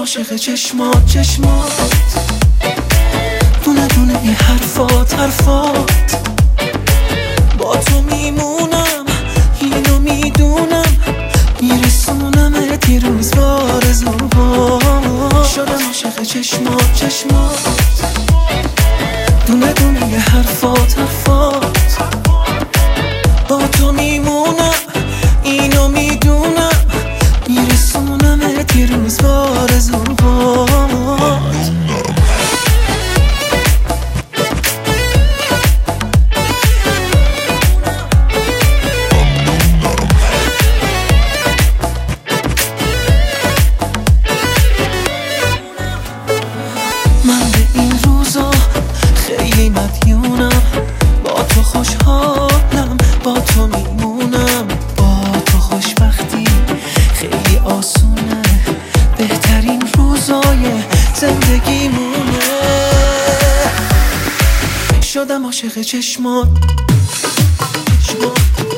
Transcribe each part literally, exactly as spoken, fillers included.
عاشق چشمات چشمات، دونه دونه این حرفات حرفات. با تو میمونم اینو میدونم، میرسونمت یه روز بارزوها. شدم عاشق چشمات چشمات، دونه دونه یه حرفات حرفات. با تو میمونم اینو میدونم، میرسونمت یه روز بارزوها. من به این روزا خیلی مدیونم، با تو خوشحالم، با تو میمونم. با تو خوشبختی خیلی آسونه، بهترین روزای زندگیمونه. شدم عاشق چشمات چشمات.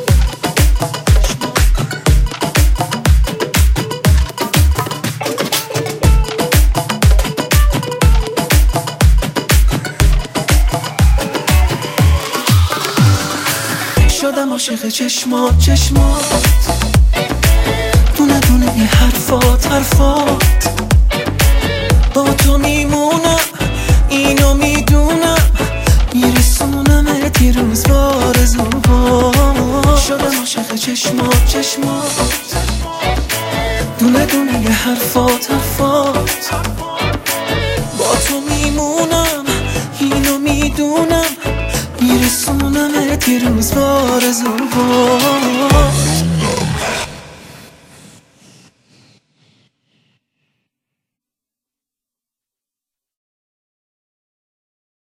شدم عاشق چشمات چشمات، دونه دونه این حرفات حرفات. با تو میمونم اینو میدونم، میرسونمت یه روز بارزوها. شدم عاشق چشمات چشمات، دونه دونه یه حرفات حرفات. با تو میمونم اینو میدونم، میرسونمت یه روز بارزوها.